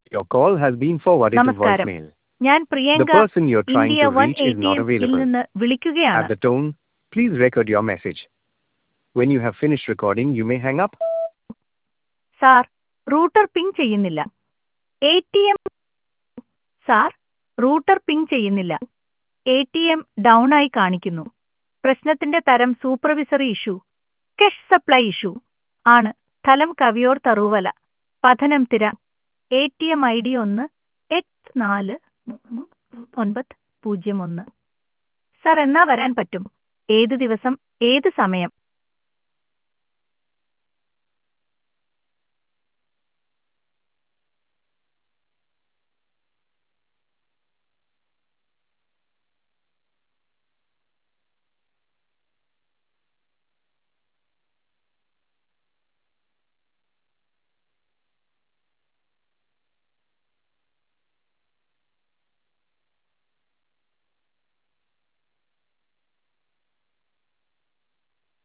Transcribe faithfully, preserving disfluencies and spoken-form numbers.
Your call has been forwarded to നമസ്കാരം. voicemail. ഞാൻ The Priyanka person you're trying India to one reach is eighty not എമ്മിൽ available. നിന്ന് വിളിക്കുകയാണ്. At the tone, please record your message. When you have finished recording, you may hang up. Sir, router ping ചെയ്യുന്നില്ല. A T M sir, router ping ചെയ്യുന്നില്ല. A T M down ആയി കാണിക്കുന്നു. പ്രശ്നത്തിന്റെ തരം supervisory issue, cash supply issue ആണ്. സ്ഥലം Kaviyoor Tharuvala, Pathanamthitta. A T M I D ഒന്ന് എട്ട് നാല് മൂന്ന് ഒൻപത് പൂജ്യം ഒന്ന്. സാർ എന്നാ വരാൻ പറ്റും? ഏത് ദിവസം, ഏത് സമയം?